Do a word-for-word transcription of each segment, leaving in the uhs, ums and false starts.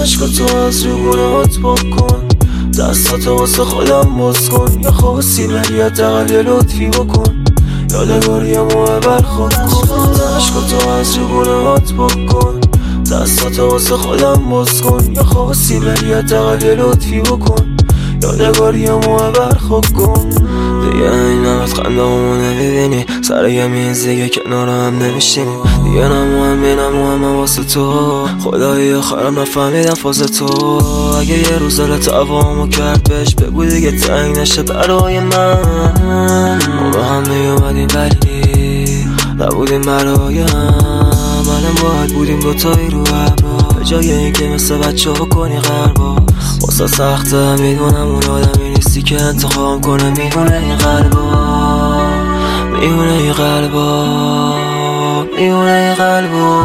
عشقاتو از رو گونهات بکن، دستاتو واسه خودم باز کن. یا خواستی ولی حداقل یه لطفی بکن، یادگاریمو ببر خود کن. عشقاتو از رو گونهات بکن، دستاتو واسه خودم باز کن. یا خواستی ولی حداقل یه لطفی بکن، یادگاریمو ببر خود کن. دیگه این همت خندامو نمیبینی، سر یه میز دیگه کنار هم نمیشینی. دیگه نموهم بینم همه واسه تو، خدایی آخرم نفهمیدم فاز تو. اگه یه روز دلت عوامو کرد بهش بگو دیگه تنگ نشه برای من. ما با هم میومدیم ولی نبودیم برایم، منم باید بودیم دوتایی رو ابرا، به جای اینکه مثل بچه ها کنی غربا. واسه سخته میدونم اون آدمی نیستی که انتخاب کنه، میونه این قلبا، میونه این قلبا، میونه این قلبا.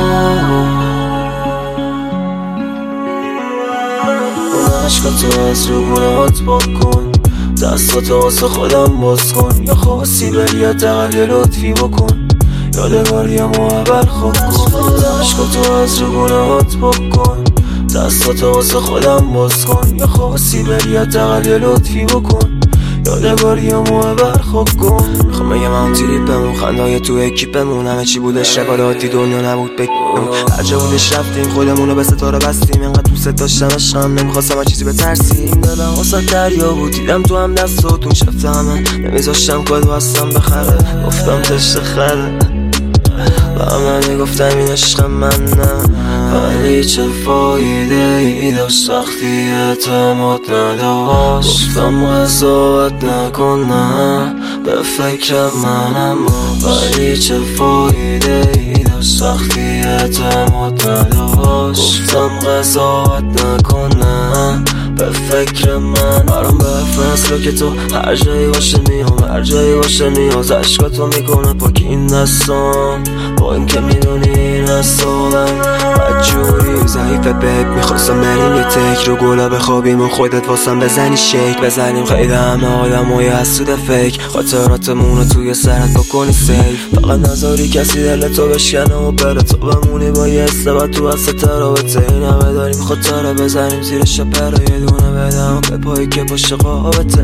عشقاتو از رو گونهات بکن، دستاتو واسه خودم باز کن. یا خواستی بری حداقل یه لطفی بکن، یادگاریمو ببر خود کن. عشقاتو از رو گونهات بکن، دستاتو واسه خودم باز کن. یا خواستی بری حداقل یه لطفی بکن، یادگاریمو ببر خود کن. میخوام بگم اون تریپمون، خندای تو اکیپمون، همه چی بودش رقالاتی، دنیا نبود بکنم. هر جا بودش رفتیم خودمونو به ستاره بستیم، اینقدر دوست داشتم عشقم نمیخواستم چیزی بترسیم. دلم واسه دریا بود، دیدم تو هم دستاتون شفت همه، نمیذاشتم کدو هستم بخره، گفتم تشت خره. و همه میگفتم این عشق من نه، ولی چه فایده ای داشت وقتی اعتماد نداشت. گفتم قضاوت نکن نه، به فکر منم، ولی چه فایده ای داشت وقتی اعتماد نداشت. گفتم قضاوت نکن نه، به فکر من. برام به فصل که تو هر جایی باشه میام، هر جایی باشه نیاز عشقاتو میکنه پاک این دستان. با این که میدونی این اصالم بدجوری ضعیفه بگ، میخواستم بریم یه تک رو گلا بخوابیم و خودت واسم بزنی شیک بزنیم. خیلی همه آدم های حسود فیک، خاطراتمون رو توی سرت بکنی سیف. فقط نذاری کسی دلتو بشکنه و بره، تو بمونی با یه استبت تو از ترابطه. این همه داریم خاطره بزنیم زیر شپره، یه دونه بدم به پایی که پشت قابطه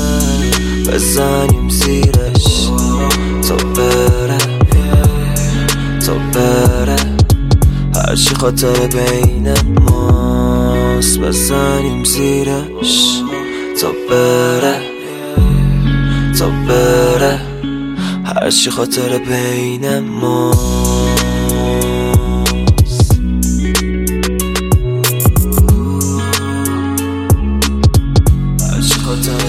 بزنیم زیرش تا بره، تا بره. هرچی خاطر بین ماست بزنیم زیرش تا بره، تا بره. هرچی خاطر بین ماست. هرچی خاطر